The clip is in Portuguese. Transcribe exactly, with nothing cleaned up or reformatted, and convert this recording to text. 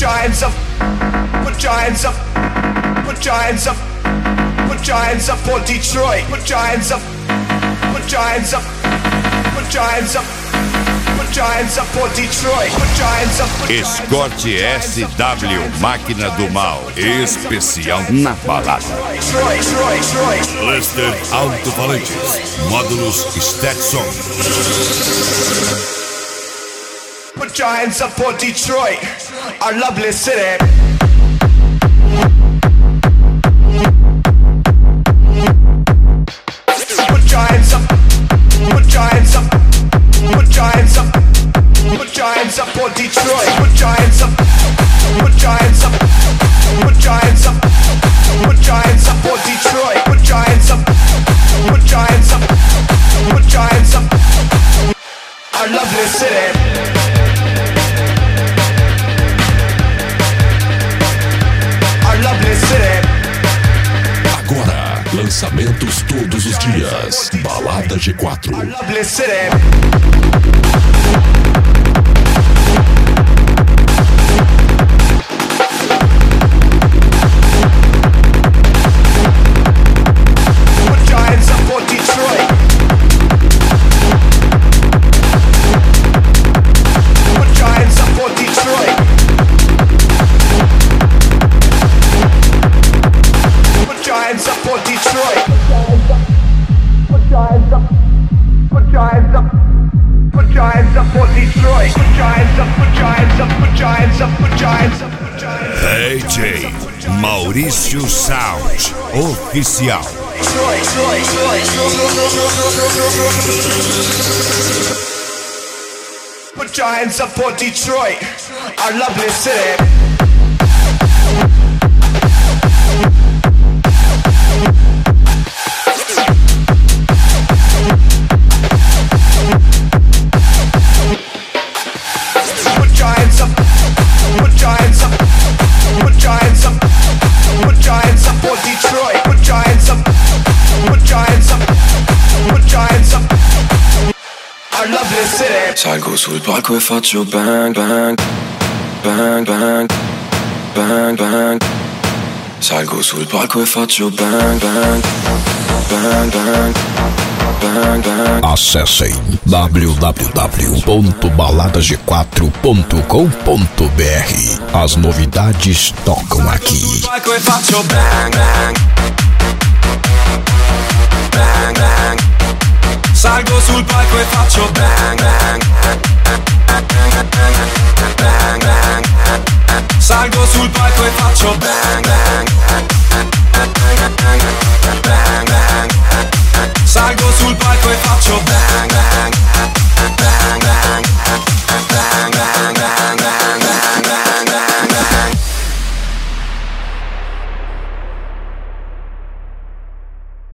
Put your hands up, put your hands up, put your hands up, put your hands up for Detroit. Put your hands up, put your hands up, put your hands up, put your hands up for Detroit. Put your hands up, put your hands up. Escort S W, Máquina do Mal, especial na balada. Lester Alto-Falantes, módulos Stetson. Put your hands up for Detroit, our lovely city. Put your hands up, put your hands up, put your hands up, put your hands up for Detroit. Put your hands up, put your hands up, put your hands up, put your hands up for Detroit. Put your hands up, put your hands up, put your hands up, our lovely city. Agora, lançamentos todos os dias. Balada G quatro. D J Maurício Sound Oficial. Put your hands up for Detroit, our lovely city. Salgo sul palco e faccio bang bang, bang bang, bang bang. Salgo sul palco e faccio bang bang, bang bang, bang bang. Acessem w w w ponto balada g quatro ponto com ponto b r. As novidades tocam aqui. Palco e faccio bang bang, bang bang. Salgo sul palco e faccio bang bang, bang bang. Salgo sul palco e faccio bang bang.